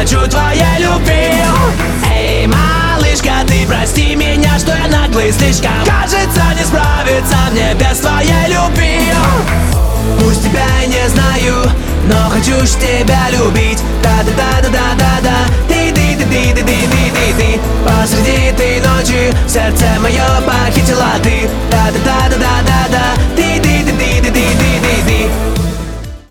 хочу твоей любви. Эй, малышка, ты прости меня, что я наглый слишком. Кажется, не справиться мне без твоей любви. Пусть тебя и не знаю, но хочу ж тебя любить. Да-да-да-да-да-да-да. Ты посреди этой ночи сердце мое похитила ты.